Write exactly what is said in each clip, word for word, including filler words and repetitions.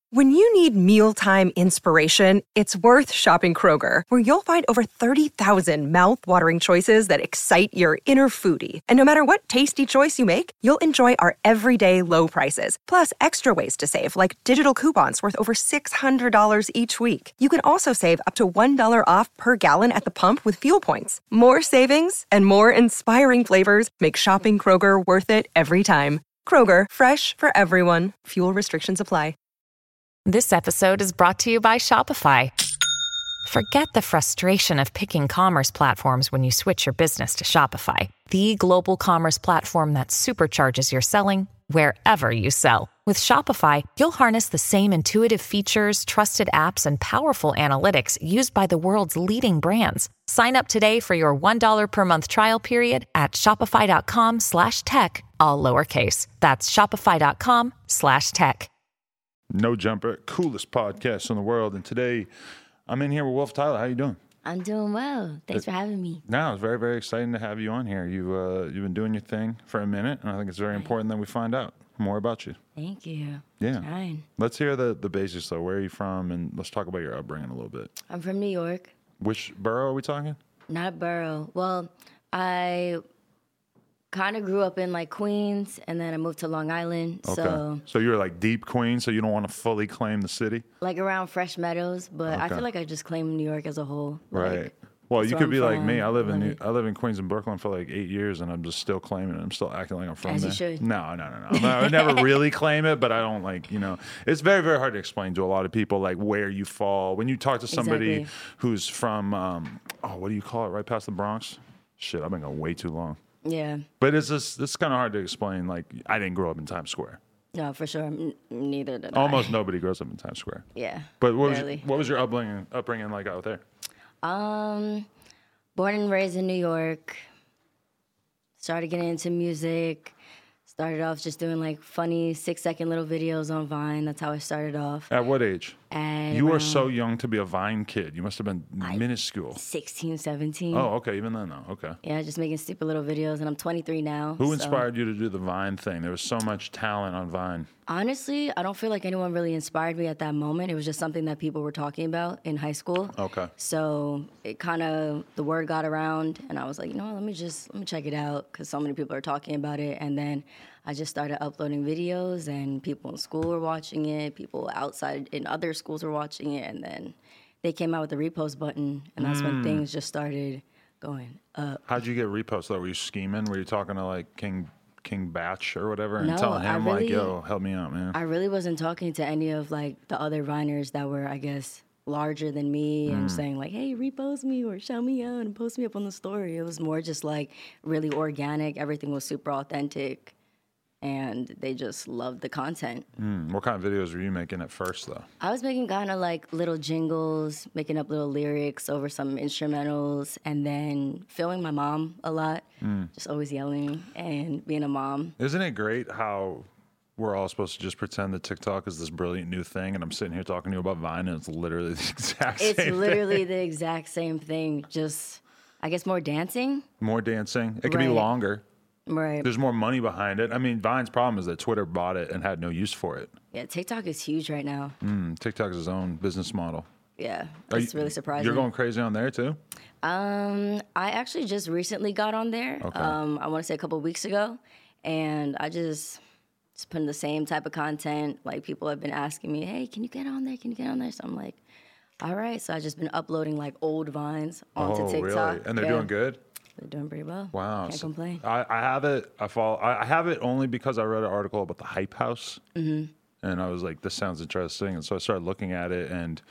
When you need mealtime inspiration, it's worth shopping Kroger, where you'll find over thirty thousand mouth-watering choices that excite your inner foodie. And no matter what tasty choice you make, you'll enjoy our everyday low prices, plus extra ways to save, like digital coupons worth over six hundred dollars each week. You can also save up to one dollar off per gallon at the pump with fuel points. More savings and more inspiring flavors make shopping Kroger worth it every time. Kroger, fresh for everyone. Fuel restrictions apply. This episode is brought to you by Shopify. Forget the frustration of picking commerce platforms when you switch your business to Shopify, the global commerce platform that supercharges your selling wherever you sell. With Shopify, you'll harness the same intuitive features, trusted apps, and powerful analytics used by the world's leading brands. Sign up today for your one dollar per month trial period at shopify.com slash tech, all lowercase. That's shopify.com slash tech. No Jumper, coolest podcast in the world. And today, I'm in here with Wolf Tyler. How you doing? I'm doing well. Thanks it, for having me. No, it's very, very exciting to have you on here. You, uh, you've been doing your thing for a minute, and I think it's very important that we find out more about you. Thank you. Yeah. Trying. Let's hear the, the basics, though. Where are you from? And let's talk about your upbringing a little bit. I'm from New York. Which borough are we talking? Not borough. Well, I kind of grew up in like Queens, and then I moved to Long Island. Okay. So, so you're like deep Queens, so you don't want to fully claim the city? Like around Fresh Meadows, but okay. I feel like I just claim New York as a whole. Right. Like, well, you could I'm be from. like me. I live in New, I live in Queens and Brooklyn for like eight years, and I'm just still claiming it. I'm still acting like I'm from as there. You should. No, no, no, no. I would never really claim it, but I don't like, you know, it's very, very hard to explain to a lot of people like where you fall. When you talk to somebody Exactly. who's from, um, oh, what do you call it, right past the Bronx? Shit, I've been going way too long. Yeah. But it's just, it's kind of hard to explain. Like, I didn't grow up in Times Square. No, for sure. N- neither did Almost I. nobody grows up in Times Square. Yeah. But what was, barely. your, what was your upbringing, upbringing like out there? Um, born and raised in New York. Started getting into music. Started off just doing like funny six second little videos on Vine. That's how I started off. At what age? At You were around so young to be a Vine kid. You must have been minuscule. sixteen, seventeen. Oh, okay. Even then, though. Okay. Yeah, just making stupid little videos, and I'm twenty-three now. Who so. inspired you to do the Vine thing? There was so much talent on Vine. Honestly, I don't feel like anyone really inspired me at that moment. It was just something that people were talking about in high school. Okay. So it kind of, the word got around, and I was like, you know what, let me just, let me check it out, because so many people are talking about it. And then I just started uploading videos, and people in school were watching it, people outside in other schools were watching it, and then they came out with the repost button, and that's mm. when things just started going up. How'd you get reposts, though? Were you scheming? Were you talking to, like, King King Batch or whatever and no, telling him, really, like, yo, help me out, man? I really wasn't talking to any of, like, the other Viners that were, I guess, larger than me mm. and saying, like, hey, repost me or shout me out and post me up on the story. It was more just, like, really organic. Everything was super authentic. And they just loved the content. Mm. What kind of videos were you making at first, though? I was making kind of like little jingles, making up little lyrics over some instrumentals, and then filming my mom a lot, mm. just always yelling and being a mom. Isn't it great how we're all supposed to just pretend that TikTok is this brilliant new thing, and I'm sitting here talking to you about Vine, and it's literally the exact it's same thing. It's literally the exact same thing, just, I guess, more dancing. More dancing. It could right. be longer. Right. There's more money behind it. I mean, Vine's problem is that Twitter bought it and had no use for it. Yeah, TikTok is huge right now. Mm, TikTok is its own business model. Yeah, Are it's you, really surprising. You're going crazy on there, too? Um, I actually just recently got on there. Okay. Um, I want to say a couple of weeks ago. And I just, just put in the same type of content. Like, people have been asking me, hey, can you get on there? Can you get on there? So I'm like, all right. So I've just been uploading, like, old Vines onto oh, TikTok. Really? And they're yeah. doing good? They're doing pretty well. Wow. Can't so complain. I, I have it. I follow. I, I have it only because I read an article about the Hype House. Mm-hmm. And I was like, this sounds interesting. And so I started looking at it, and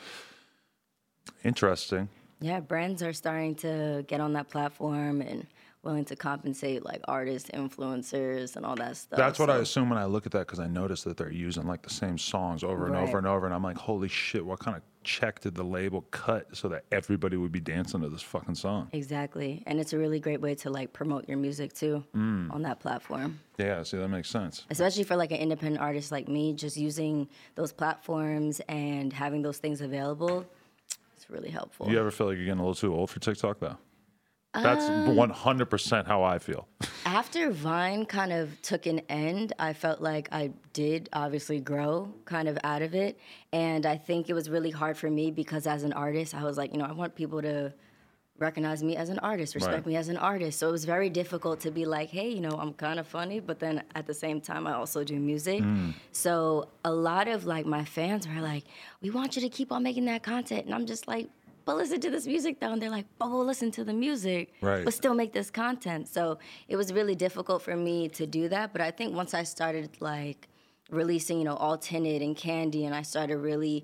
interesting. Yeah, brands are starting to get on that platform and willing to compensate like artists, influencers, and all that stuff. That's what so. I assume when I look at that, because I noticed that they're using like the same songs over and right. over and over, and I'm like, holy shit, what kind of check did the label cut so that everybody would be dancing to this fucking song? Exactly, and it's a really great way to like promote your music too mm. on that platform. Yeah, see, that makes sense. Especially for like an independent artist like me, just using those platforms and having those things available, it's really helpful. Do you ever feel like you're getting a little too old for TikTok though? That's um, one hundred percent how I feel. After Vine kind of took an end, I felt like I did obviously grow kind of out of it. And I think it was really hard for me because as an artist, I was like, you know, I want people to recognize me as an artist, respect Right. me as an artist. So it was very difficult to be like, hey, you know, I'm kind of funny, but then at the same time, I also do music. Mm. So a lot of like my fans were like, we want you to keep on making that content. And I'm just like, but listen to this music though. And they're like, but we'll listen to the music, Right. but still make this content. So it was really difficult for me to do that. But I think once I started like releasing, you know, All Tinted and Candy, and I started really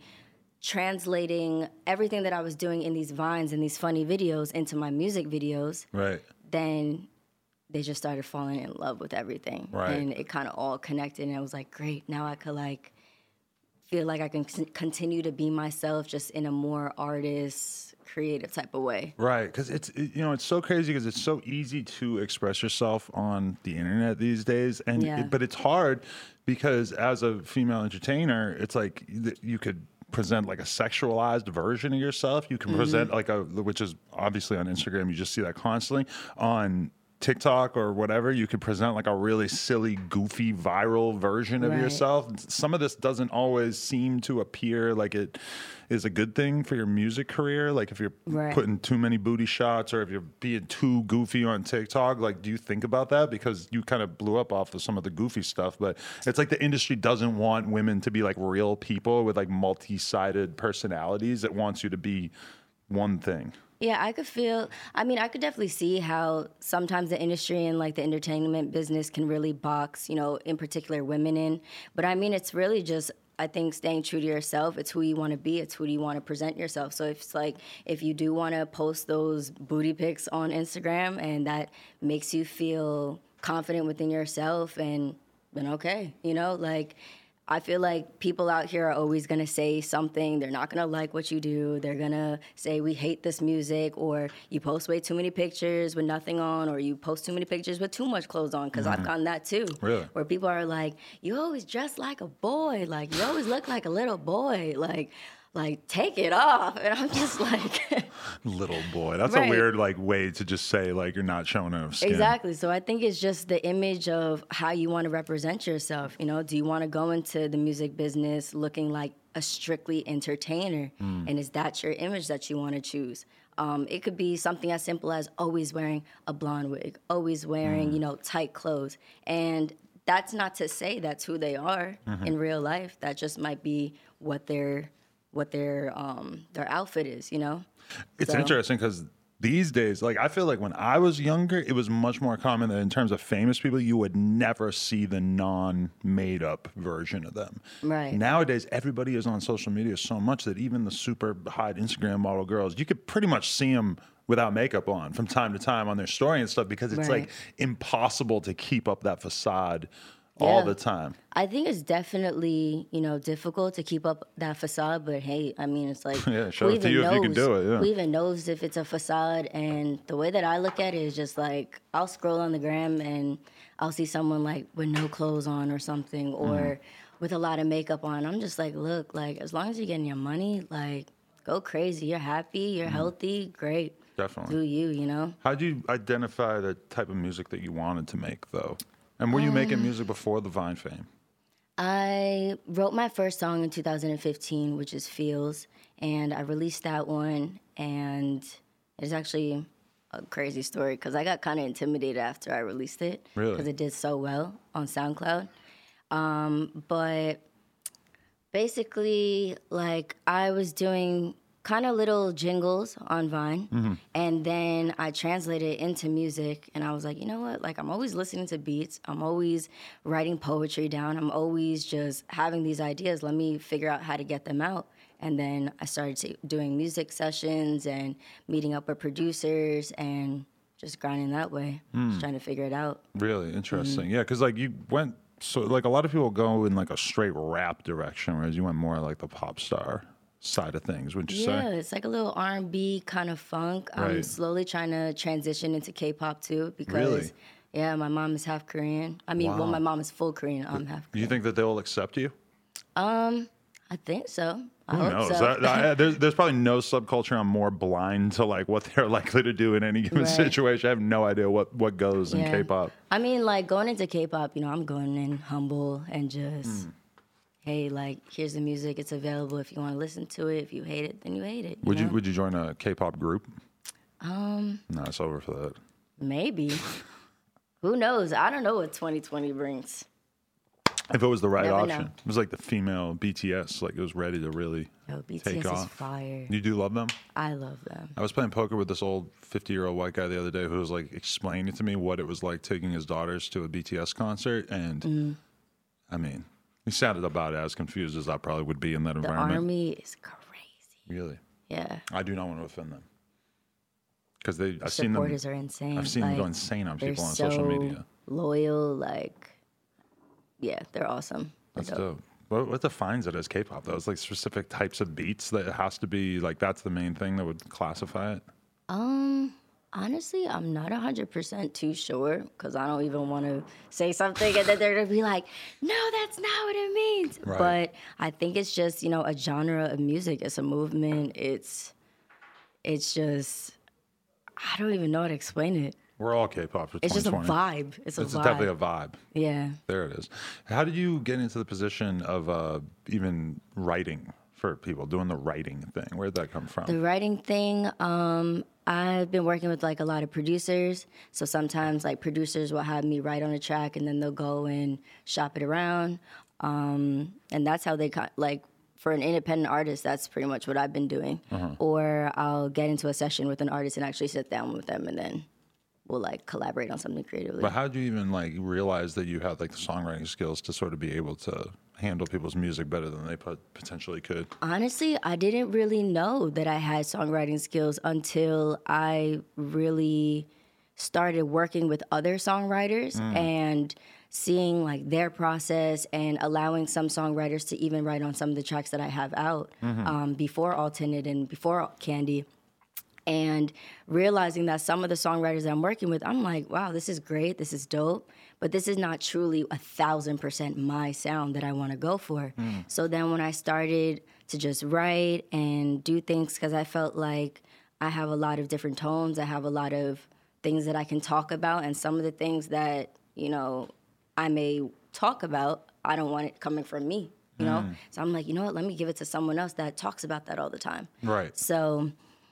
translating everything that I was doing in these vines and these funny videos into my music videos, Right. then they just started falling in love with everything. Right. And it kind of all connected. And I was like, great, now I could like feel like I can c- continue to be myself just in a more artist, creative type of way. Right, because it's it, you know it's so crazy because it's so easy to express yourself on the internet these days, and Yeah. it, but it's hard because as a female entertainer, it's like th- you could present like a sexualized version of yourself. You can Mm-hmm. present like a which is obviously on Instagram. You just see that constantly on TikTok or whatever. You could present like a really silly, goofy, viral version of Right. yourself. Some of this doesn't always seem to appear like it is a good thing for your music career. Like if you're Right. putting too many booty shots or if you're being too goofy on TikTok, like do you think about that? Because you kind of blew up off of some of the goofy stuff, but it's like the industry doesn't want women to be like real people with like multi-sided personalities. It wants you to be one thing. Yeah, I could feel, I mean, I could definitely see how sometimes the industry and like the entertainment business can really box, you know, in particular women in. But I mean, it's really just, I think, staying true to yourself. It's who you want to be. It's who you want to present yourself. So if it's like, if you do want to post those booty pics on Instagram and that makes you feel confident within yourself, and then okay, you know, like, I feel like people out here are always going to say something. They're not going to like what you do. They're going to say, we hate this music, or you post way too many pictures with nothing on, or you post too many pictures with too much clothes on, because I've gotten that too. Really? Where people are like, you always dress like a boy. Like, you always look like a little boy. Like, like take it off. And I'm just like... Little boy. That's Right. a weird like way to just say like you're not showing enough skin. Exactly. So I think it's just the image of how you want to represent yourself. You know, do you want to go into the music business looking like a strictly entertainer? Mm. And is that your image that you want to choose? Um, it could be something as simple as always wearing a blonde wig, always wearing, Mm. you know, tight clothes. And that's not to say that's who they are Mm-hmm. in real life. That just might be what their what their um, their outfit is, you know? It's So- interesting because these days, like I feel like when I was younger, it was much more common that in terms of famous people, you would never see the non-made up version of them. Right. Nowadays, everybody is on social media so much that even the super hot Instagram model girls, you could pretty much see them without makeup on from time to time on their story and stuff because it's Right. like impossible to keep up that facade all Yeah. the time. I think it's definitely, you know, difficult to keep up that facade, but hey, I mean, it's like, Yeah, show who it to even you if you can knows- do it, yeah. Who even knows if it's a facade? And the way that I look at it is just like, I'll scroll on the gram and I'll see someone like with no clothes on or something, or Mm-hmm. with a lot of makeup on. I'm just like, look, like, as long as you're getting your money, like, go crazy. You're happy, you're healthy, great. Mm-hmm. Definitely. Do you, you know? How do you identify the type of music that you wanted to make, though? And were you Um, making music before the Vine fame? I wrote my first song in two thousand fifteen, which is Feels, and I released that one, and it's actually a crazy story because I got kind of intimidated after I released it. Really? Because it did so well on SoundCloud. Um, but basically, like, I was doing kind of little jingles on Vine, and then I translated it into music, and I was like, you know what? Like, I'm always listening to beats. I'm always writing poetry down. I'm always just having these ideas. Let me figure out how to get them out. And then I started to, doing music sessions and meeting up with producers and just grinding that way, just trying to figure it out. Really Mm-hmm. interesting. Yeah, because like you went so like a lot of people go in like a straight rap direction, whereas you went more like the pop star side of things. Would you Yeah, say? it's like a little R and B kind of funk. I'm Right. slowly trying to transition into K-pop too because, Really? yeah, my mom is half Korean. I mean, well, Wow. my mom is full Korean. I'm half Do you think that they'll accept you? Um, I think so. I Who hope knows? so. I, I, there's, there's probably no subculture I'm more blind to like what they're likely to do in any given Right. situation. I have no idea what, what goes in Yeah. K-pop. I mean, like going into K-pop, you know, I'm going in humble and just, Mm. hey, like here's the music. It's available if you want to listen to it. If you hate it, then you hate it. Would you know? would you join a K-pop group? Um, No, it's over for that. maybe. Who knows? I don't know what twenty twenty brings. If it was the right Never option, know. it was like the female B T S, like it was ready to really Yo, B T take S is off. fire. You do love them? I love them. I was playing poker with this old fifty-year-old white guy the other day who was like explaining to me what it was like taking his daughters to a B T S concert, and Mm. I mean, he sounded about as confused as I probably would be in that The environment. army is crazy. Really, Yeah. I do not want to offend them because they. I've seen them. Supporters are insane. I've seen like, them go insane on they're people on so social media. loyal, like, yeah, they're awesome. They're That's dope. dope. What, what defines it as K-pop? Those like specific types of beats that it has to be like that's the main thing that would classify it. Um, honestly, I'm not one hundred percent too sure because I don't even want to say something and then they're going to be like, no, that's not what it means. Right. But I think it's just, you know, a genre of music. It's a movement. It's, it's just, I don't even know how to explain it. We're all K-pop for It's just a twenty twenty. vibe. It's a It's vibe. definitely a vibe. Yeah. There it is. How did you get into the position of uh, even writing for people, doing the writing thing? Where did that come from? The writing thing, um, I've been working with like a lot of producers. So sometimes like producers will have me write on a track and then they'll go and shop it around. Um, and that's how they got like for an independent artist, that's pretty much what I've been doing. Uh-huh. Or I'll get into a session with an artist and actually sit down with them and then we'll like collaborate on something creatively. But how did you even like realize that you had like the songwriting skills to sort of be able to handle people's music better than they pot- potentially could? Honestly, I didn't really know that I had songwriting skills until I really started working with other songwriters and seeing like their process and allowing some songwriters to even write on some of the tracks that I have out um, before Alternate and before Candy. And realizing that some of the songwriters that I'm working with, I'm like, wow, this is great, this is dope, but this is not truly a thousand percent my sound that I want to go for. So then when I started to just write and do things, because I felt like I have a lot of different tones, I have a lot of things that I can talk about, and some of the things that, you know, I may talk about, I don't want it coming from me, you know? So I'm like, you know what, let me give it to someone else that talks about that all the time. Right. So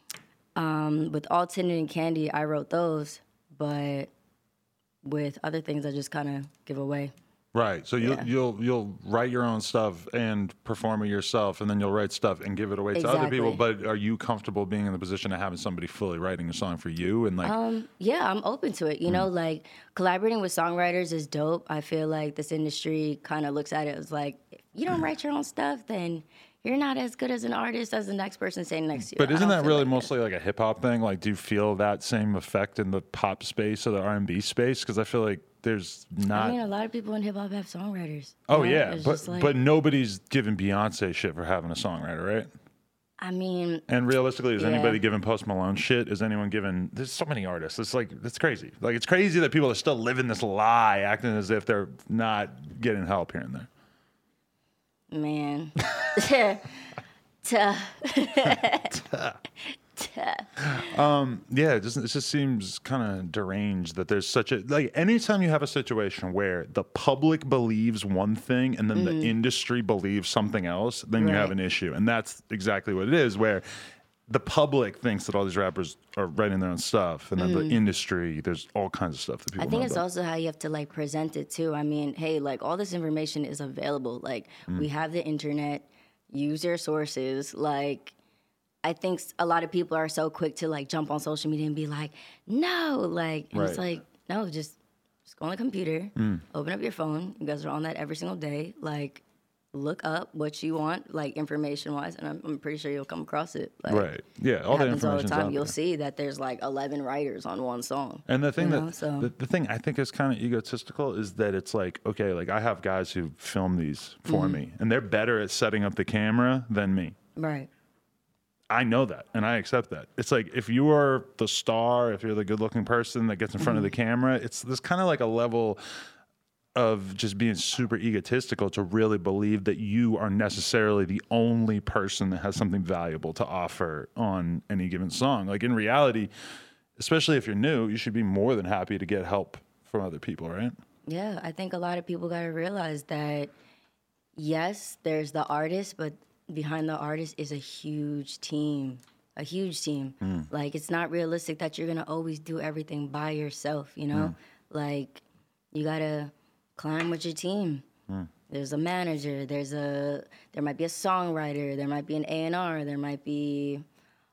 um, with Alternate and Candy, I wrote those, but with other things, I just kind of give away. Right. So you'll Yeah. you'll you'll write your own stuff and perform it yourself, and then you'll write stuff and give it away to other people. Exactly. But are you comfortable being in the position of having somebody fully writing a song for you and like? Um, yeah, I'm open to it. You know, like collaborating with songwriters is dope. I feel like this industry kind of looks at it as like, if you don't write your own stuff, then you're not as good as an artist as the next person sitting next to you. But I isn't don't that feel really like mostly like a hip hop thing? Like, do you feel that same effect in the pop space or the R and B space? Because I feel like there's not. I mean, a lot of people in hip hop have songwriters. oh you know? yeah, It's but just like- but nobody's giving Beyonce shit for having a songwriter, right? I mean, And realistically, is Yeah. anybody giving Post Malone shit? Is anyone giving? There's so many artists. It's like it's crazy. Like it's crazy that people are still living this lie, acting as if they're not getting help here and there. man. Tuh. Yeah, it just it just seems kind of deranged that there's such a like anytime you have a situation where the public believes one thing and then the industry believes something else, then you have Right. an issue. And that's exactly what it is, where the public thinks that all these rappers are writing their own stuff, and then the industry, there's all kinds of stuff that people I think know it's about. also how you have to like present it too. I mean, hey, like all this information is available. Like we have the internet. Use your sources. Like I think s- a lot of people are so quick to like jump on social media and be like, no, like and it's Right. like no, just just go on the computer, open up your phone. You guys are on that every single day. Like look up what you want, like information wise, and I'm, I'm pretty sure you'll come across it. Like, Right. Yeah, all It the happens all the information's time. out You'll there. see that there's like eleven writers on one song. And the thing you know, that so- the, the thing I think is kind of egotistical is that it's like, okay, like I have guys who film these for Mm-hmm. me, and they're better at setting up the camera than me. Right. I know that, and I accept that. It's like if you are the star, if you're the good-looking person that gets in front of the Mm-hmm. camera, it's there's kind of like a level of just being super egotistical to really believe that you are necessarily the only person that has something valuable to offer on any given song. Like in reality, especially if you're new, you should be more than happy to get help from other people, right? Yeah, I think a lot of people got to realize that, yes, there's the artist, but behind the artist is a huge team, a huge team. Mm. Like, it's not realistic that you're going to always do everything by yourself, you know? Mm. Like, you got to climb with your team. Mm. There's a manager, there's a, there might be a songwriter, there might be an A and R, there might be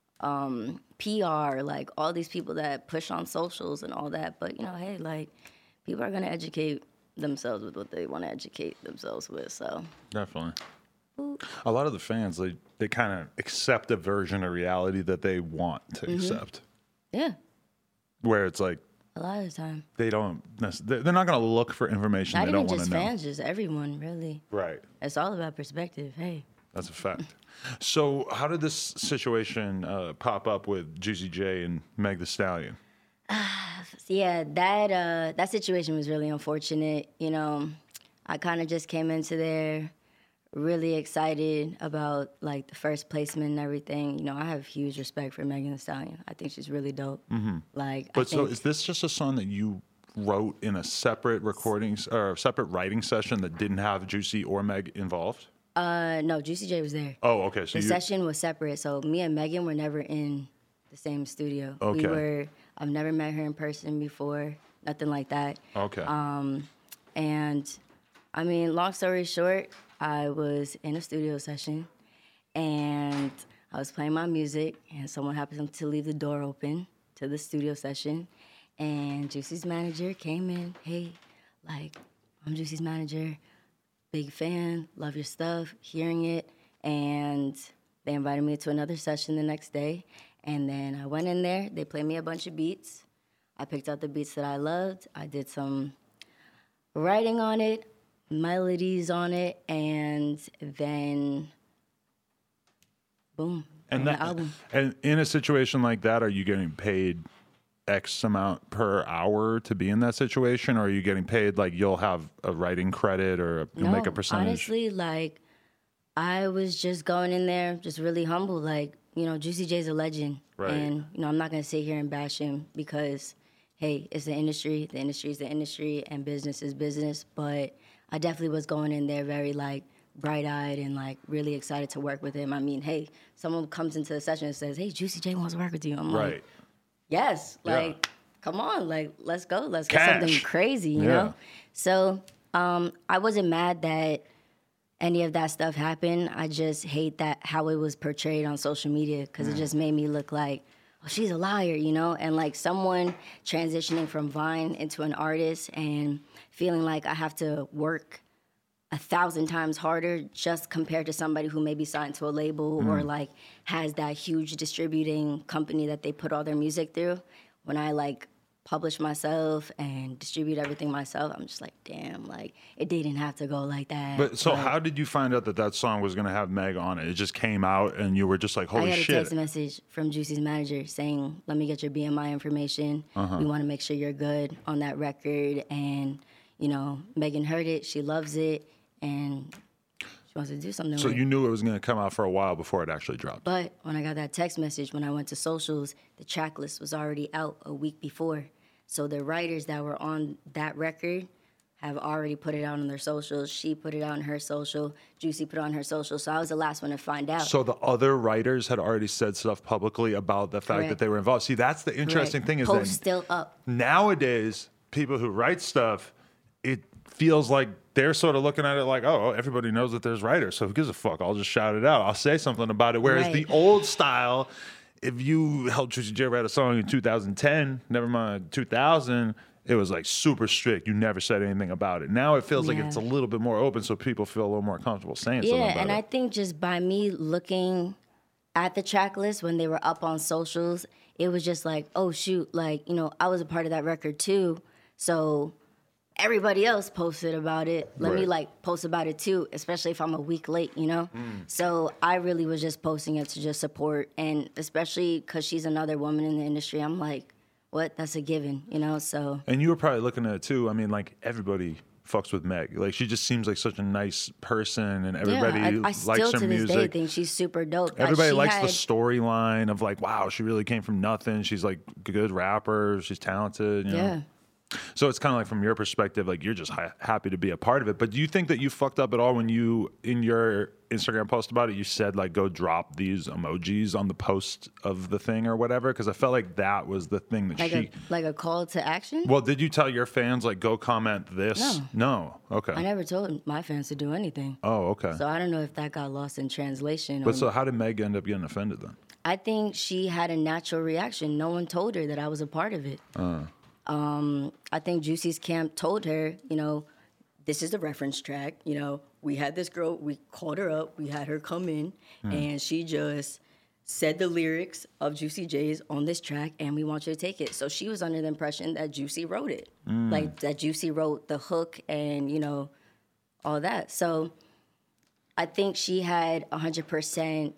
um, P R, like all these people that push on socials and all that. But, you know, hey, like, people are going to educate themselves with what they want to educate themselves with, so. Definitely. Ooh. A lot of the fans, they, they kind of accept a version of reality that they want to mm-hmm. accept. Yeah. Where it's like, a lot of the time. They don't, they're not going to look for information not they don't want to know. Not even just fans, just everyone, really. Right. It's all about perspective, hey. That's a fact. So how did this situation uh, pop up with Juicy J and Meg Thee Stallion? Uh, yeah, that uh, that situation was really unfortunate. You know, I kind of just came into there really excited about like the first placement and everything. You know, I have huge respect for Megan Thee Stallion. I think she's really dope. Mm-hmm. Like, but I think, so is this just a song that you wrote in a separate recording or a separate writing session that didn't have Juicy or Meg involved? Uh, no, Juicy J was there. Oh, okay. So the you... session was separate. So me and Megan were never in the same studio. Okay. We were. I've never met her in person before. Nothing like that. Okay. Um, and I mean, long story short, I was in a studio session, and I was playing my music, and someone happened to leave the door open to the studio session, and Juicy's manager came in. Hey, like, I'm Juicy's manager, big fan, love your stuff, hearing it, and they invited me to another session the next day, and then I went in there. They played me a bunch of beats. I picked out the beats that I loved. I did some writing on it, melodies on it, and then boom, and that the album. And in a situation like that, are you getting paid X amount per hour to be in that situation, or are you getting paid like you'll have a writing credit or you'll no, make a percentage? Honestly, like I was just going in there just really humble. Like, you know, Juicy J's a legend, right. And you know, I'm not gonna sit here and bash him because hey, it's the industry. The industry is the industry, and business is business. But I definitely was going in there very, like, bright-eyed and, like, really excited to work with him. I mean, hey, someone comes into the session and says, hey, Juicy J wants to work with you. I'm right. like, yes. Yeah. Like, come on. Like, let's go. Let's Cash. get something crazy, you yeah. know? So um, I wasn't mad that any of that stuff happened. I just hate that how it was portrayed on social media because mm. it just made me look like, oh, she's a liar, you know? And, like, someone transitioning from Vine into an artist and feeling like I have to work a thousand times harder just compared to somebody who may be signed to a label mm. or, like, has that huge distributing company that they put all their music through. When I, like, publish myself and distribute everything myself, I'm just like, damn, like, it didn't have to go like that. But so but how did you find out that that song was going to have Meg on it? It just came out and you were just like, holy shit. I got shit. a text message from Juicy's manager saying, let me get your B M I information. Uh-huh. We want to make sure you're good on that record. And, you know, Megan heard it. She loves it. And she wants to do something so with you it. knew it was going to come out for a while before it actually dropped. But when I got that text message, when I went to socials, the track list was already out a week before. So the writers that were on that record have already put it out on their socials. She put it out on her social. Juicy put it on her social. So I was the last one to find out. So the other writers had already said stuff publicly about the fact Correct. that they were involved. See, that's the interesting Correct. thing is Post that still up. Nowadays, people who write stuff, it feels like they're sort of looking at it like, oh, everybody knows that there's writers, so who gives a fuck? I'll just shout it out. I'll say something about it. Whereas Right. the old style, if you helped Juicy J write a song in two thousand ten, never mind two thousand, it was like super strict. You never said anything about it. Now it feels Yeah. like it's a little bit more open, so people feel a little more comfortable saying something Yeah, about and it. I think just by me looking at the track list when they were up on socials, it was just like, oh, shoot, like, you know, I was a part of that record too. So everybody else posted about it. Let me, Right. like, post about it too, especially if I'm a week late, you know? Mm. So I really was just posting it to just support. And especially because she's another woman in the industry, I'm like, what? That's a given, you know? So And you were probably looking at it too. I mean, like everybody fucks with Meg. Like, she just seems like such a nice person, and everybody yeah, I, I likes still her to music. this day think she's super dope. Everybody She likes had, the storyline of like, wow, she really came from nothing. She's like a good rapper. She's talented. You know? Yeah. So it's kind of like, from your perspective, like, you're just ha- happy to be a part of it. But do you think that you fucked up at all when you, in your Instagram post about it, you said like, go drop these emojis on the post of the thing or whatever? Because I felt like that was the thing that Like she. a like a call to action? Well, did you tell your fans like, go comment this? No. No. Okay. I never told my fans to do anything. Oh, okay. So I don't know if that got lost in translation. But or, so how did Meg end up getting offended then? I think she had a natural reaction. No one told her that I was a part of it. Uh. Um, I think Juicy's camp told her, you know, this is the reference track. You know, we had this girl, we called her up, we had her come in, Hmm. and she just said the lyrics of Juicy J's on this track, and we want you to take it. So she was under the impression that Juicy wrote it, Hmm. like that Juicy wrote the hook and, you know, all that. So I think she had one hundred percent,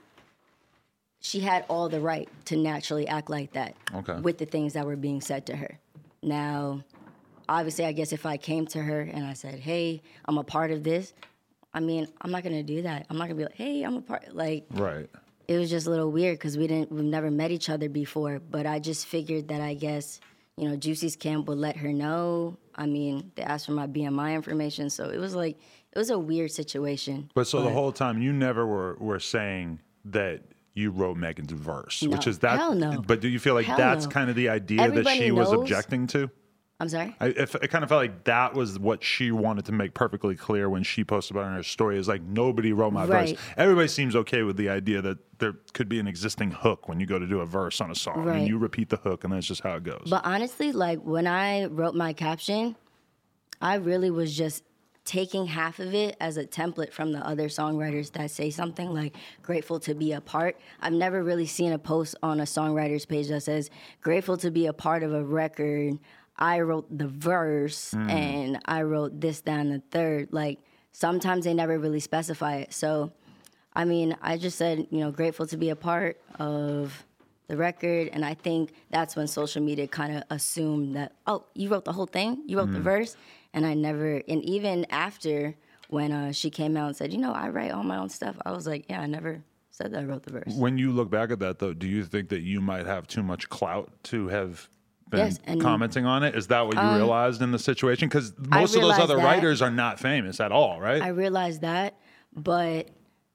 she had all the right to naturally act like that Okay. with the things that were being said to her. Now, obviously, I guess if I came to her and I said, hey, I'm a part of this, I mean, I'm not going to do that. I'm not going to be like, hey, I'm a part. Like, Right. it was just a little weird because we didn't, we've never met each other before. But I just figured that I guess, you know, Juicy's camp would let her know. I mean, they asked for my B M I information. So it was like, it was a weird situation. But so the whole time you never were, were saying that you wrote Megan's verse, No. which is that. Hell no. But do you feel like Hell that's no. kind of the idea Everybody that she was knows- objecting to? I'm sorry? I, it, it kind of felt like that was what she wanted to make perfectly clear when she posted about it in her story. Is like, nobody wrote my Right. verse. Everybody seems okay with the idea that there could be an existing hook when you go to do a verse on a song, Right. and you repeat the hook, and that's just how it goes. But honestly, like when I wrote my caption, I really was just taking half of it as a template from the other songwriters that say something like grateful to be a part. I've never really seen a post on a songwriter's page that says grateful to be a part of a record. I wrote the verse and I wrote this, that, and the third. Like sometimes they never really specify it. So, I mean, I just said, you know, grateful to be a part of the record. And I think that's when social media kind of assumed that, oh, you wrote the whole thing? You wrote the verse? And I never, and even after when uh, she came out and said, you know, I write all my own stuff, I was like, yeah, I never said that I wrote the verse. When you look back at that, though, do you think that you might have too much clout to have been Yes, and- commenting on it? Is that what you realized in the situation? Because most of those realized other that. writers are not famous at all, right? I realized that, but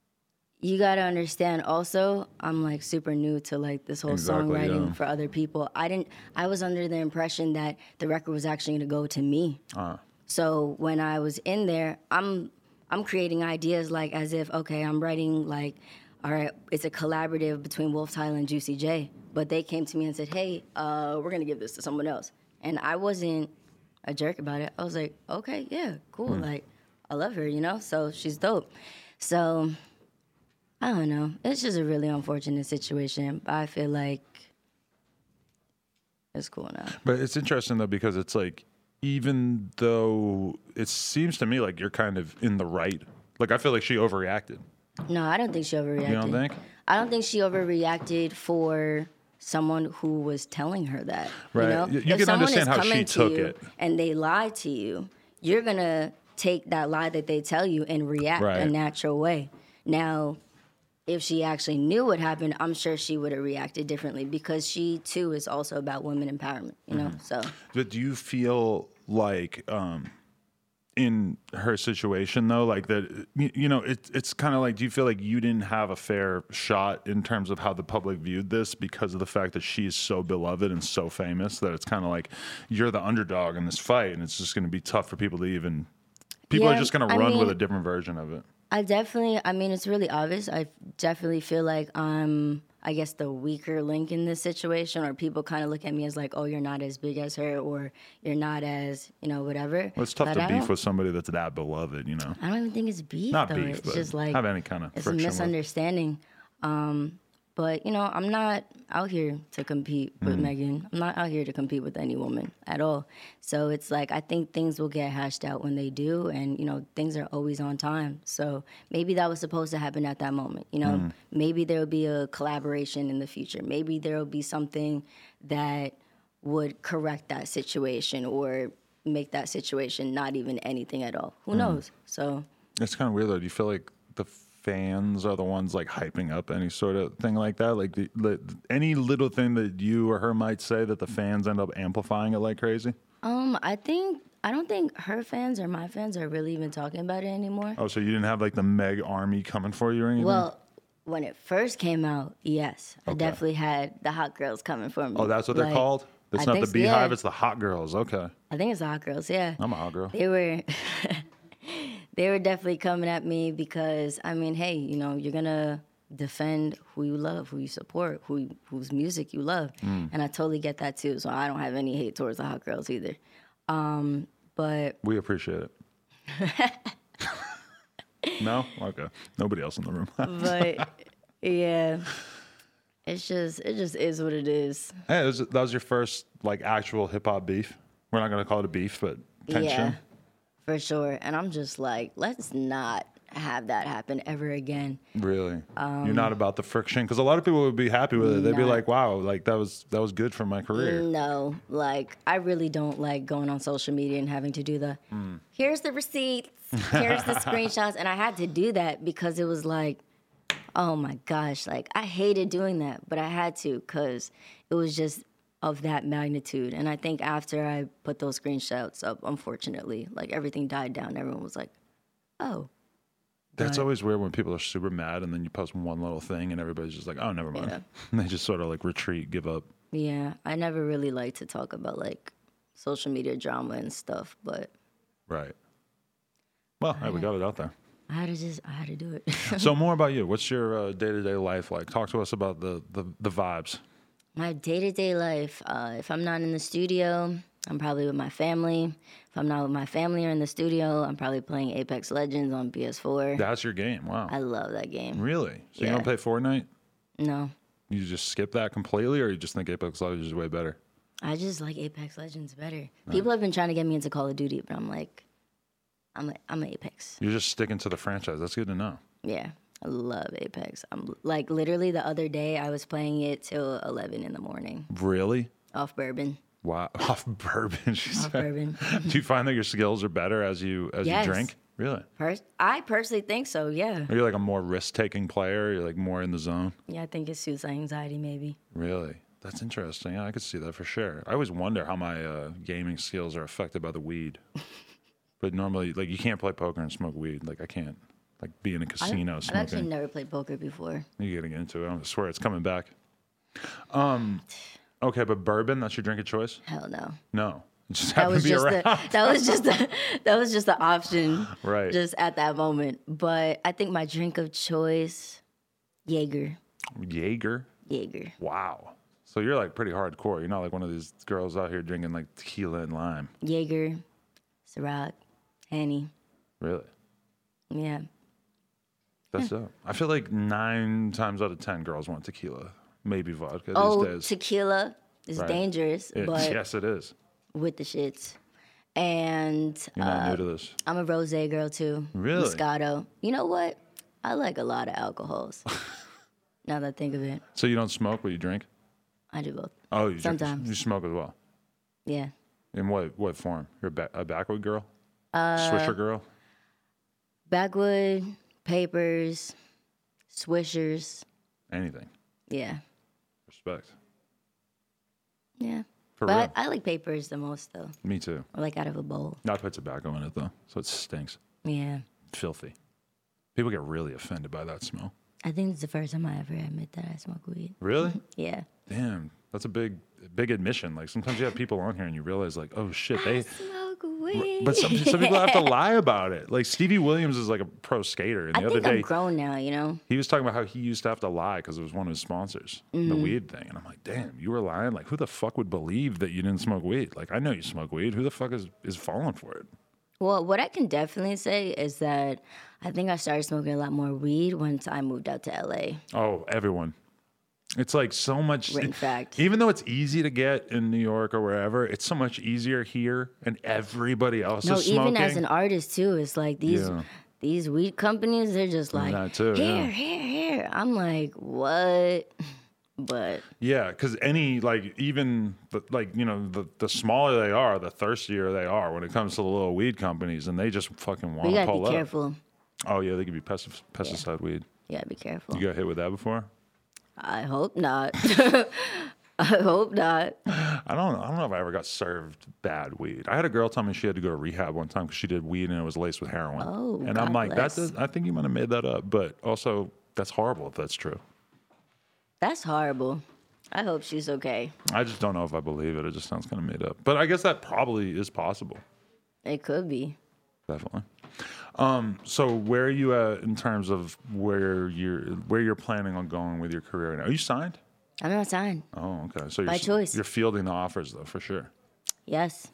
you got to understand also, I'm like super new to like this whole Exactly, songwriting yeah. for other people. I didn't, I was under the impression that the record was actually going to go to me. Uh, So when I was in there, I'm I'm creating ideas like as if, okay, I'm writing like, all right, it's a collaborative between Wolf Tyler and Juicy J. But they came to me and said, hey, uh, we're gonna give this to someone else. And I wasn't a jerk about it. I was like, okay, yeah, cool. Like, I love her, you know? So she's dope. So I don't know. It's just a really unfortunate situation. But I feel like it's cool now. but it's interesting, though, because it's like, even though it seems to me like you're kind of in the right, like I feel like she overreacted. No, I don't think she overreacted. You don't think? I don't think she overreacted for someone who was telling her that. Right. You know? You- you if can someone understand is how she coming to took you it. and they lie to you, you're gonna take that lie that they tell you and react Right. a natural way. Now, if she actually knew what happened, I'm sure she would have reacted differently because she too is also about women empowerment. You know, Mm-hmm. so But do you feel like um, in her situation, though, like that, you, you know, it, it's kind of like, do you feel like you didn't have a fair shot in terms of how the public viewed this because of the fact that she's so beloved and so famous that it's kind of like you're the underdog in this fight and it's just going to be tough for people to even, people are Yeah, just going to I run with mean- a different version of it. I definitely, I mean, it's really obvious. I definitely feel like I'm, I guess, the weaker link in this situation, or people kind of look at me as like, oh, you're not as big as her, or you're not as, you know, whatever. Well, it's tough But to I beef don't- with somebody that's that beloved, you know? I don't even think it's beef, Not though. beef, it's but just like, have any kind of it's a friction with. misunderstanding. Um, but, you know, I'm not out here to compete with Mm. Megan. I'm not out here to compete with any woman at all. So it's like, I think things will get hashed out when they do. And, you know, things are always on time. So maybe that was supposed to happen at that moment. You know, Mm. maybe there will be a collaboration in the future. Maybe there will be something that would correct that situation, or make that situation not even anything at all. Who mm. knows? So it's kind of weird though. Do you feel like the fans are the ones like hyping up any sort of thing like that? Like the, the, any little thing that you or her might say that the fans end up amplifying it like crazy? Um, I think I don't think her fans or my fans are really even talking about it anymore. Oh, so you didn't have like the Meg army coming for you or anything? Well, when it first came out, yes, okay. I definitely had the hot girls coming for me. Oh, that's what like, they're called? It's I not the Beehive, so, yeah. It's the hot girls. Okay. I think it's the hot girls, yeah. I'm a hot girl. They were they were definitely coming at me because, I mean, hey, you know, you're going to defend who you love, who you support, who whose music you love. Mm. And I totally get that too, so I don't have any hate towards the hot girls either. Um, but we appreciate it. No? Okay. Nobody else in the room. But yeah. It's just it just is what it is. Hey, was, that was your first like actual hip hop beef. We're not gonna call it a beef, but tension. Yeah, for sure. And I'm just like, let's not have that happen ever again. Really? Um, You're not about the friction? Because a lot of people would be happy with it. They'd not, be like, wow, like that was that was good for my career. No, like I really don't like going on social media and having to do the mm. here's the receipts, here's the screenshots. And I had to do that because it was like, oh my gosh, like I hated doing that, but I had to because it was just of that magnitude. And I think after I put those screenshots up, unfortunately, like everything died down. Everyone was like, oh. That's but, always weird when people are super mad and then you post one little thing and everybody's just like, oh, never mind. Yeah. And they just sort of like retreat, give up. Yeah, I never really like to talk about like social media drama and stuff, but. Right. Well, hey, we got it out there. I had to just, I had to do it. So more about you. What's your uh, day-to-day life like? Talk to us about the, the, the vibes. My day-to-day life, uh, if I'm not in the studio, I'm probably with my family. If I'm not with my family or in the studio, I'm probably playing Apex Legends on P S four. That's your game, wow. I love that game. Really? So yeah. You don't play Fortnite? No. You just skip that completely, or you just think Apex Legends is way better? I just like Apex Legends better. Right. People have been trying to get me into Call of Duty, but I'm like, I'm a, I'm an Apex. You're just sticking to the franchise. That's good to know. Yeah, I love Apex. I'm like literally the other day I was playing it till eleven in the morning. Really? Off bourbon. Wow, off bourbon. She off said. bourbon. Do you find that your skills are better as you as yes. you drink? Really? Pers- I personally think so. Yeah. Are you like a more risk-taking player? You're like more in the zone. Yeah, I think it suits anxiety maybe. Really? That's interesting. Yeah, I could see that for sure. I always wonder how my uh, gaming skills are affected by the weed. But normally, like, you can't play poker and smoke weed. Like, I can't, like, be in a casino I've, smoking. I've actually never played poker before. You're getting into it. I swear it's coming back. Um, okay, but bourbon, that's your drink of choice? Hell no. No. It just that happened was to be just around. The, that was just the that was just the option. Right. Just at that moment. But I think my drink of choice, Jaeger. Jaeger? Jaeger. Wow. So you're like pretty hardcore. You're not like one of these girls out here drinking like tequila and lime. Jaeger, Ciroc, Henny. Really? Yeah. That's yeah. Up. I feel like nine times out of ten girls want tequila, maybe vodka oh, these days. Tequila is right. dangerous, it, but yes, it is. With the shits. And you're not uh, new to this. I'm a rosé girl too. Really? Moscato. You know what? I like a lot of alcohols. Now that I think of it. So you don't smoke, but you drink? I do both. Oh, you sometimes drink, you smoke as well. Yeah. In what what form? You're a, ba- a backwood girl? Uh, Swisher girl? Backwood, papers, swishers. Anything. Yeah. Respect. Yeah. For but real. I, I like papers the most, though. Me too. I like out of a bowl. Not put tobacco in it, though, so it stinks. Yeah. Filthy. People get really offended by that smell. I think it's the first time I ever admit that I smoke weed. Really? Yeah. Damn, that's a big, big admission. Like sometimes you have people on here and you realize, like, oh shit, they I smoke weed. But some, some people have to lie about it. Like Stevie Williams is like a pro skater, and the I other think day I'm grown now. You know. He was talking about how he used to have to lie because it was one of his sponsors, mm-hmm. the weed thing. And I'm like, damn, you were lying. Like, who the fuck would believe that you didn't smoke weed? Like, I know you smoke weed. Who the fuck is is falling for it? Well, what I can definitely say is that I think I started smoking a lot more weed once I moved out to L A. Oh, everyone. It's like so much. Written fact. Even though it's easy to get in New York or wherever, it's so much easier here, and everybody else no, is smoking. even as an artist too, it's like these Yeah. these weed companies. They're just like that too, here, yeah. here, here. I'm like, what? But Yeah, because any like even the, like you know the the smaller they are, the thirstier they are when it comes to the little weed companies, and they just fucking want we to gotta pull be up. careful. Oh yeah, they could be pestic- pesticide weed. Yeah, be careful. You got hit with that before? I hope not. I hope not. I don't. I don't know if I ever got served bad weed. I had a girl tell me she had to go to rehab one time because she did weed and it was laced with heroin. Oh, and God I'm like, bless. that. Does, I think you might have made that up, but also that's horrible if that's true. That's horrible. I hope she's okay. I just don't know if I believe it. It just sounds kind of made up. But I guess that probably is possible. It could be. Definitely. Um, so where are you at in terms of where you're where you're planning on going with your career now? Are you signed? I'm not signed. Oh, okay. So you're, By choice. You're fielding the offers though, for sure. Yes.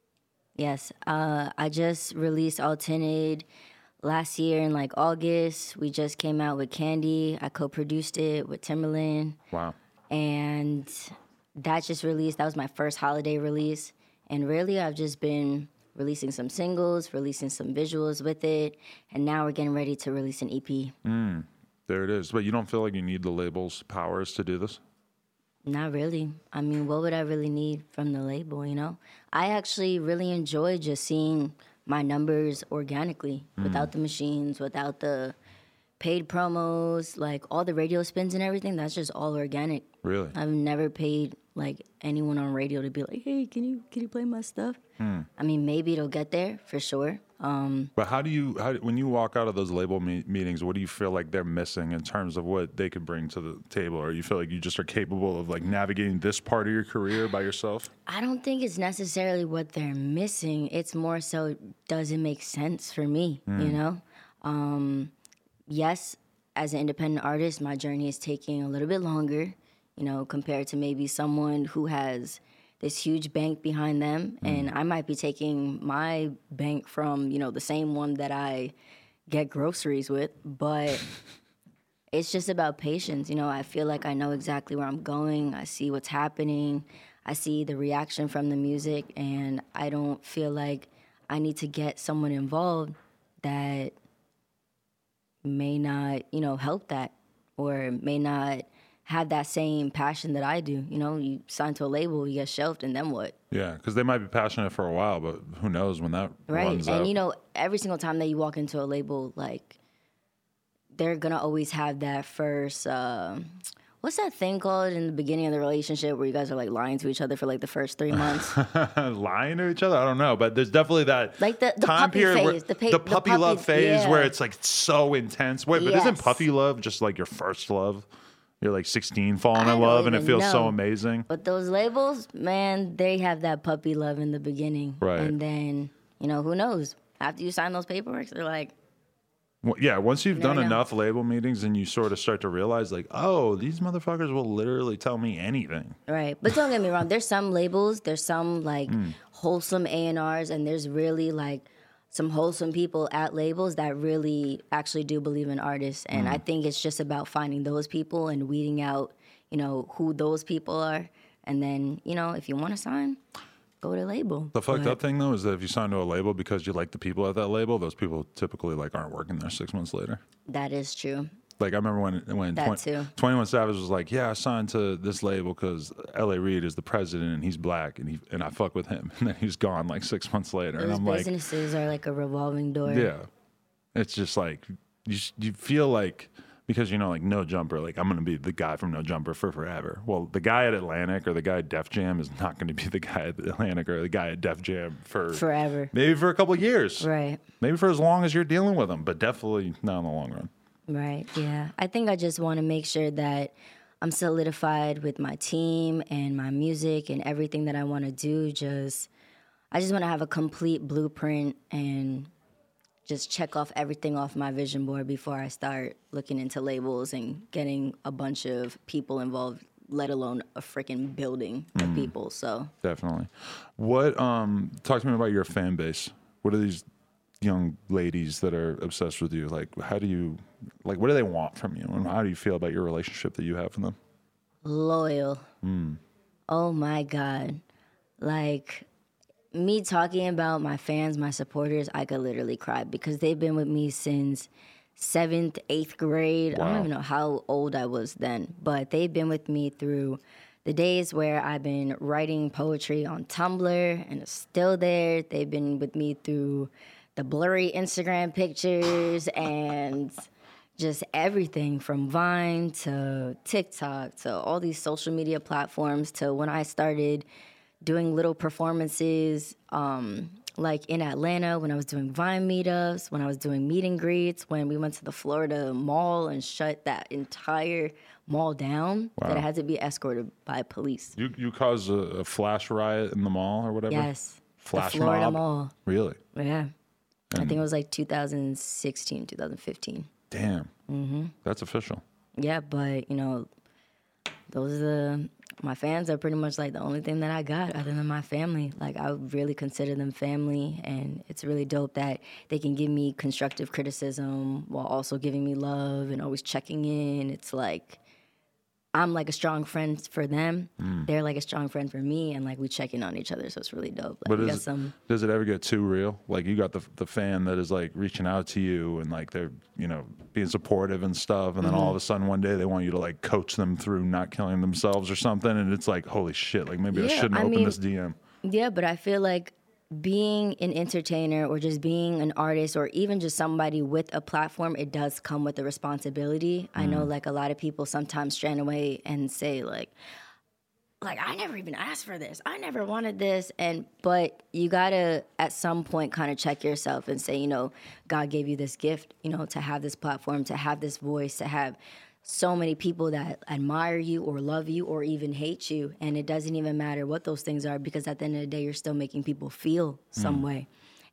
Yes. Uh, I just released All Tinted last year in like August. We just came out with Candy. I co-produced it with Timberland. Wow. And that just released. That was my first holiday release. And really, I've just been releasing some singles, releasing some visuals with it. And now we're getting ready to release an E P. Mm, there it is. But you don't feel like you need the label's powers to do this? Not really. I mean, what would I really need from the label, you know? I actually really enjoy just seeing my numbers organically, mm. without the machines, without the paid promos, like all the radio spins and everything. That's just all organic. Really? I've never paid like anyone on radio to be like, hey, can you can you play my stuff? Hmm. I mean, maybe it'll get there for sure. Um, but how do you, how, when you walk out of those label me- meetings, what do you feel like they're missing in terms of what they could bring to the table? Or you feel like you just are capable of like navigating this part of your career by yourself? I don't think it's necessarily what they're missing. It's more so, does it make sense for me, mm. you know? Um, yes, as an independent artist, my journey is taking a little bit longer, you know, compared to maybe someone who has this huge bank behind them. Mm. And I might be taking my bank from, you know, the same one that I get groceries with. But it's just about patience. You know, I feel like I know exactly where I'm going. I see what's happening. I see the reaction from the music. And I don't feel like I need to get someone involved that may not, you know, help that or may not have that same passion that I do. You know, you sign to a label, you get shelved, and then what? Yeah, because they might be passionate for a while, but who knows when that right. runs and, out. you know, every single time that you walk into a label, like, they're going to always have that first, uh, what's that thing called in the beginning of the relationship where you guys are, like, lying to each other for, like, the first three months? Lying to each other? I don't know, but there's definitely that like the, the time puppy period phase, where, the, pa- the, puppy the puppy love phase yeah. where it's, like, so intense. Wait, but yes. isn't puppy love just, like, your first love? You're like sixteen, falling I in don't love, and it even feels know. so amazing. But those labels, man, they have that puppy love in the beginning. Right. And then, you know, who knows? After you sign those paperwork, they're like... Well, yeah, once you've You done never know. enough label meetings and you sort of start to realize, like, oh, these motherfuckers will literally tell me anything. Right. But don't get me wrong. There's some labels, there's some, like, mm. wholesome A and Rs, and there's really, like, some wholesome people at labels that really actually do believe in artists. And mm. I think it's just about finding those people and weeding out, you know, who those people are. And then, you know, if you want to sign, go to label. The fucked but, up thing, though, is that if you sign to a label because you like the people at that label, those people typically, like, aren't working there six months later. That is true. Like, I remember when when that twenty, too. twenty-one Savage was like, yeah, I signed to this label because L A Reid is the president and he's black and he and I fuck with him. And then he's gone like six months later. Those and I'm like, businesses are like a revolving door. yeah. It's just like, you, you feel like, because, you know, like No Jumper, like I'm going to be the guy from No Jumper for forever. Well, the guy at Atlantic or the guy at Def Jam is not going to be the guy at Atlantic or the guy at Def Jam for forever. Maybe for a couple of years. Right. Maybe for as long as you're dealing with them, but definitely not in the long run. Right, yeah. I think I just want to make sure that I'm solidified with my team and my music and everything that I want to do. Just, I just want to have a complete blueprint and just check off everything off my vision board before I start looking into labels and getting a bunch of people involved, let alone a freaking building of mm, people. So definitely. What, um, talk to me about your fan base. What are these young ladies that are obsessed with you? Like, how do you, like, what do they want from you? And how do you feel about your relationship that you have with them? Loyal. Mm. Oh my God. Like, me talking about my fans, my supporters, I could literally cry because they've been with me since seventh, eighth grade. Wow. I don't even know how old I was then, but they've been with me through the days where I've been writing poetry on Tumblr and it's still there. They've been with me through the blurry Instagram pictures and just everything from Vine to TikTok to all these social media platforms to when I started doing little performances um, like in Atlanta when I was doing Vine meetups, when I was doing meet and greets, when we went to the Florida mall and shut that entire mall down Wow. that it had to be escorted by police. You you caused a, a flash riot in the mall or whatever? Yes. Flash the Florida mob? Mall. Really? Yeah. I think it was like two thousand sixteen, two thousand fifteen. Damn. Mm-hmm. That's official. Yeah, but, you know, those are the, my fans are pretty much like the only thing that I got other than my family. Like, I really consider them family, and it's really dope that they can give me constructive criticism while also giving me love and always checking in. It's like, I'm like a strong friend for them. Mm. They're like a strong friend for me, and like we check in on each other, so it's really dope. Like, But we is, got some, does it ever get too real? Like you got the the fan that is like reaching out to you and like they're you know being supportive and stuff, and then Mm-hmm. all of a sudden one day they want you to like coach them through not killing themselves or something, and it's like holy shit, like maybe I Yeah, shouldn't I open mean- this D M. yeah, but I feel like being an entertainer or just being an artist or even just somebody with a platform, it does come with a responsibility. I know like a lot of people sometimes strand away and say like, like I never even asked for this. I never wanted this. And but you gotta at some point kind of check yourself and say, you know, God gave you this gift, you know, to have this platform, to have this voice, to have so many people that admire you or love you or even hate you, and it doesn't even matter what those things are because at the end of the day you're still making people feel some way.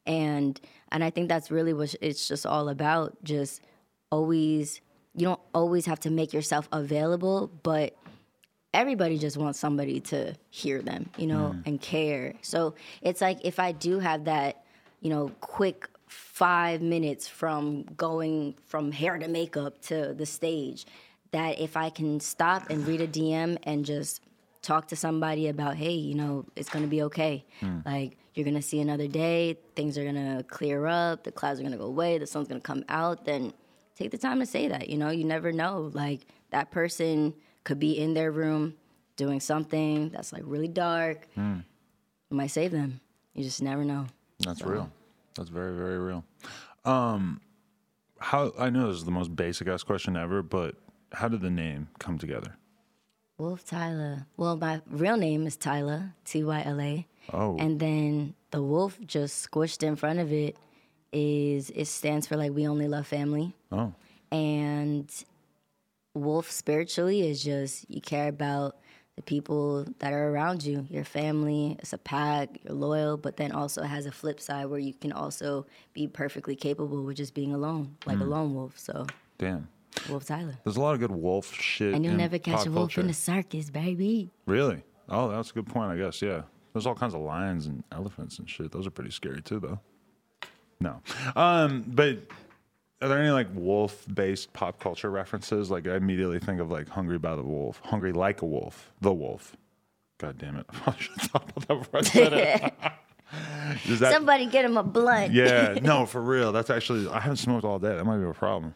And and I think that's really what it's just all about. Just always, you don't always have to make yourself available, but everybody just wants somebody to hear them, you know, and care. So it's like if I do have that, you know, quick five minutes from going from hair to makeup to the stage, that if I can stop and read a D M and just talk to somebody about, hey, you know, it's going to be okay. Like, you're going to see another day, things are going to clear up, the clouds are going to go away, the sun's going to come out, then take the time to say that, you know? You never know. Like, that person could be in their room doing something that's, like, really dark. Mm. It might save them. You just never know. That's So. real. That's very, very real. Um, how I know this is the most basic ass question ever, but how did the name come together? Wolf Tyla. Well, my real name is Tyla, T Y L A. Oh. And then the wolf just squished in front of it is, it stands for like, we only love family. Oh. And wolf spiritually is just, you care about the people that are around you, your family, it's a pack, you're loyal, but then also has a flip side where you can also be perfectly capable with just being alone, like mm. a lone wolf. So, damn. Wolf Tyla. There's a lot of good wolf shit. And you'll in never catch pop a wolf culture. in the circus, baby. Really? Oh, that's a good point, I guess, yeah. There's all kinds of lions and elephants and shit. Those are pretty scary too, though. No. Um, but are there any like wolf-based pop culture references? Like I immediately think of like Hungry by the Wolf, Hungry Like a Wolf, The Wolf. God damn it! I should have thought about that before I said it. Is that, Somebody get him a blunt. yeah, no, for real. That's actually I haven't smoked all day. That might be a problem.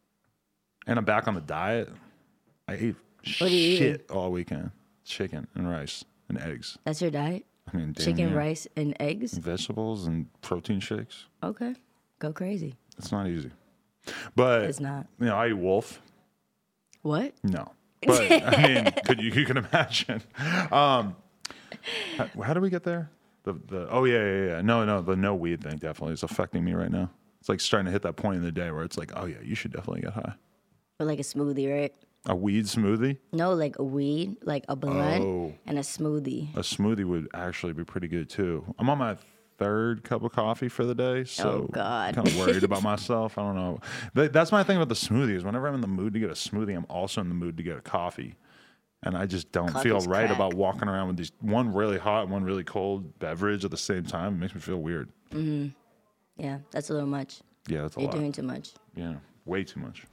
And I'm back on the diet. I ate What do you shit all weekend: chicken and rice and eggs. That's your diet? I mean, damn, Chicken, yeah. rice, and eggs? vegetables and protein shakes. Okay. Go crazy. It's not easy, but It's not. You know, I eat wolf. What? No, but I mean, could you you can imagine? Um, how, how do we get there? The the oh yeah yeah yeah no no the no weed thing definitely is affecting me right now. It's like starting to hit that point in the day where it's like, oh yeah, you should definitely get high. Or like a smoothie, right? A weed smoothie? No, like a weed, like a blunt, Oh. and a smoothie. A smoothie would actually be pretty good too. I'm on my third cup of coffee for the day, so Oh, God. kind of worried about myself. I don't know. But that's my thing about the smoothies. Whenever I'm in the mood to get a smoothie, I'm also in the mood to get a coffee. And I just don't feel Coffee's right crack. about walking around with these one really hot and one really cold beverage at the same time. It makes me feel weird. Yeah, that's a little much. Yeah, that's a You're lot. doing too much. Yeah, way too much.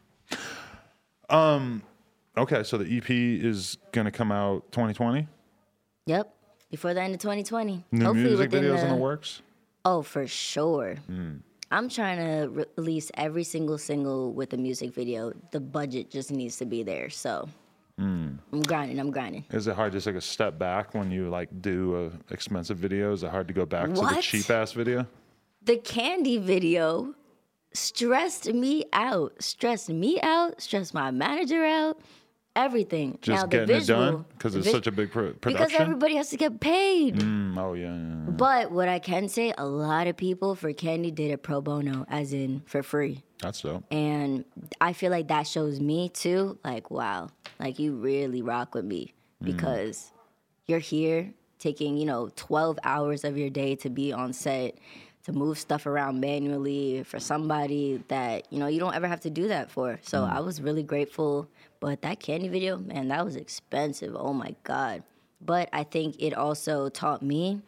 Um, okay, so the E P is gonna come out twenty twenty. Yep. Before the end of twenty twenty. New Hopefully music within videos the, in the works. Oh, for sure. I'm trying to re- release every single single with a music video. The budget just needs to be there. So mm. I'm grinding. I'm grinding. Is it hard to take a step back when you like do a expensive video? Is it hard to go back What? to the cheap ass video? The Candy video stressed me out. Stressed me out. Stressed my manager out. Everything. Just now, the getting visual, it done because it's vi- such a big pro- production. Because everybody has to get paid. Mm, oh yeah, yeah, yeah. But what I can say, a lot of people for Candy did it pro bono, as in for free. That's dope. And I feel like that shows me too, like, wow, like you really rock with me because mm. you're here taking, you know, twelve hours of your day to be on set, to move stuff around manually for somebody that, you know, you don't ever have to do that for. So mm. I was really grateful. But that Candy video, man, that was expensive. Oh my God. But I think it also taught me,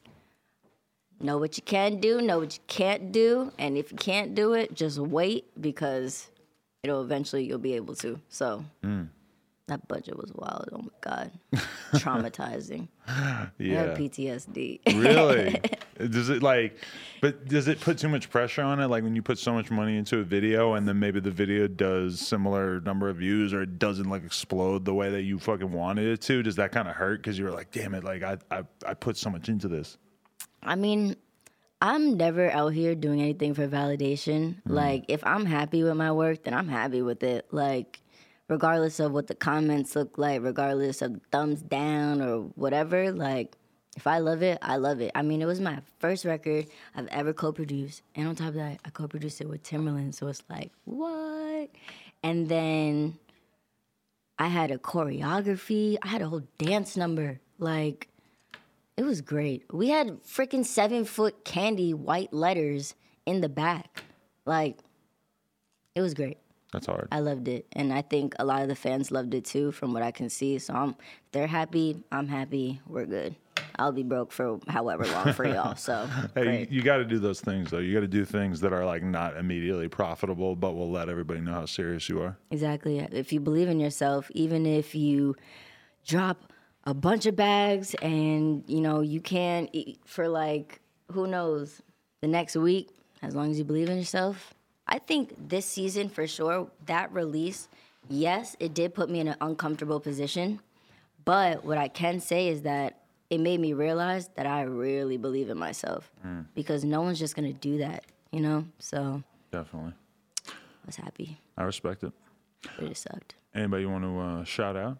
know what you can do, know what you can't do. And if you can't do it, just wait because it'll eventually you'll be able to. So mm. that budget was wild. Oh my God. Traumatizing. Yeah. I had P T S D. Really? Does it like, but does it put too much pressure on it? Like when you put so much money into a video and then maybe the video does similar number of views or it doesn't like explode the way that you fucking wanted it to? Does that kind of hurt? Because you were like, damn it, like I, I, I put so much into this. I mean, I'm never out here doing anything for validation. Mm. Like if I'm happy with my work, then I'm happy with it. Like, regardless of what the comments look like, regardless of thumbs down or whatever, like, if I love it, I love it. I mean, it was my first record I've ever co-produced. And on top of that, I co-produced it with Timberland. So it's like, what? And then I had a choreography. I had a whole dance number. Like, it was great. We had freaking seven-foot Candy white letters in the back. Like, it was great. That's hard. I loved it. And I think a lot of the fans loved it too, from what I can see. So I'm, if they're happy, I'm happy, we're good. I'll be broke for however long for y'all. So hey, great. you, you got to do those things though. You got to do things that are like not immediately profitable, but will let everybody know how serious you are. Exactly. If you believe in yourself, even if you drop a bunch of bags and you know you can't eat for like who knows the next week, as long as you believe in yourself. I think this season, for sure, that release, yes, it did put me in an uncomfortable position. But what I can say is that it made me realize that I really believe in myself. Mm. Because no one's just going to do that, you know? So. Definitely. I was happy. I respect it. It just sucked. Anybody you want to uh, shout out?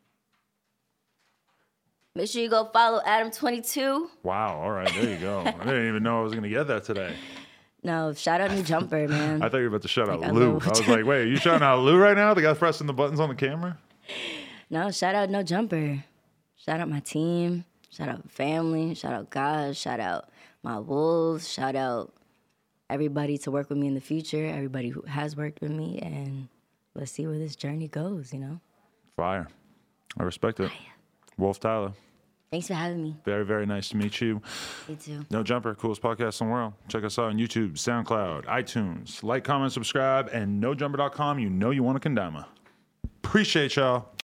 Make sure you go follow Adam twenty-two. Wow. All right. There you go. I didn't even know I was going to get that today. No, shout out New Jumper, man. I thought you were about to shout like, out I Lou. I, love- was like, wait, are you shouting out Lou right now? The guy pressing the buttons on the camera? No, shout out No Jumper. Shout out my team. Shout out family. Shout out God. Shout out my wolves. Shout out everybody to work with me in the future. Everybody who has worked with me. And let's see where this journey goes, you know? Fire. I respect it. Fire. Wolf Tyler. Thanks for having me. Very, very nice to meet you. Me too. No Jumper, coolest podcast in the world. Check us out on YouTube, SoundCloud, iTunes. Like, comment, subscribe, and no jumper dot com. You know you want a kendama. Appreciate y'all.